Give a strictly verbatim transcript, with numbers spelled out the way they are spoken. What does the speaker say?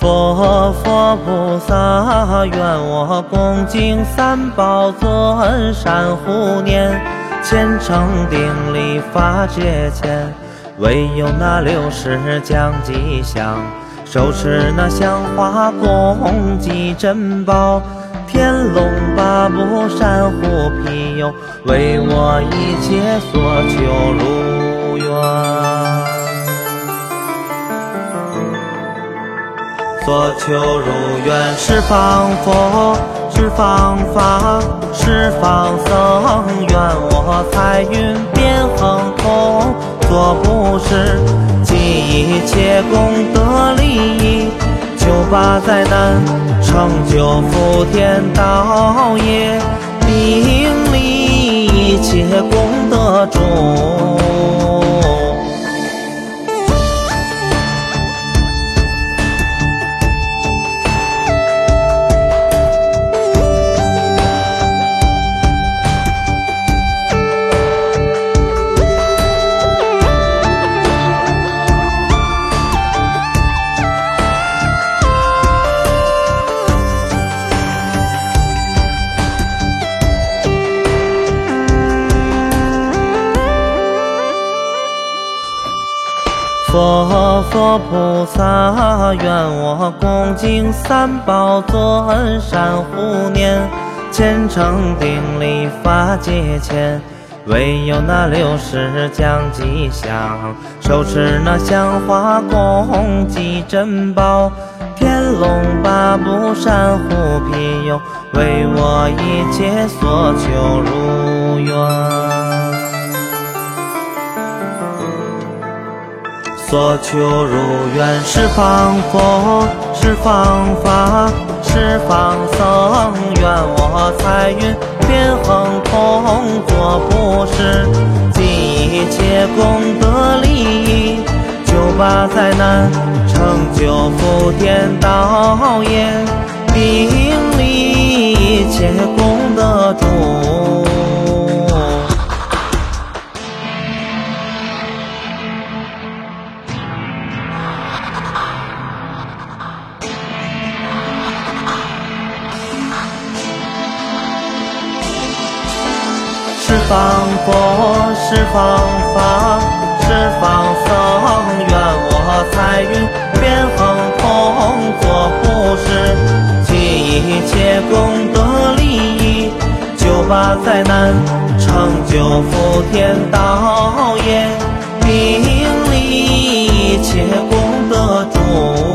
佛佛菩萨，愿我恭敬三宝尊，善护念，虔诚顶礼发节前，唯有那六十将吉祥，手持那香花供给珍宝，天龙八部善护庇佑，为我一切所求如愿。所求如愿，十方佛，十方法，十方僧，愿我财运遍亨通，做布施，积一切功德利益，救拔灾难，成就福田道业，并立一切功德中。佛佛菩萨，愿我恭敬三宝尊，善护念，虔诚顶礼发节前，唯有那六十将吉祥，手持那香花供给珍宝，天龙八部善护庇佑，为我一切所求如愿。所求如愿，十方佛，十方法，十方僧，愿我财运遍亨通，做布施，积一切功德利益，救拔灾难，成就福田道业，并立一切功德中。十方佛，十方法，十方僧，愿我财运遍亨通，做布施，积一切功德利益，救拔灾难，成就福田道业，并立一切功德中。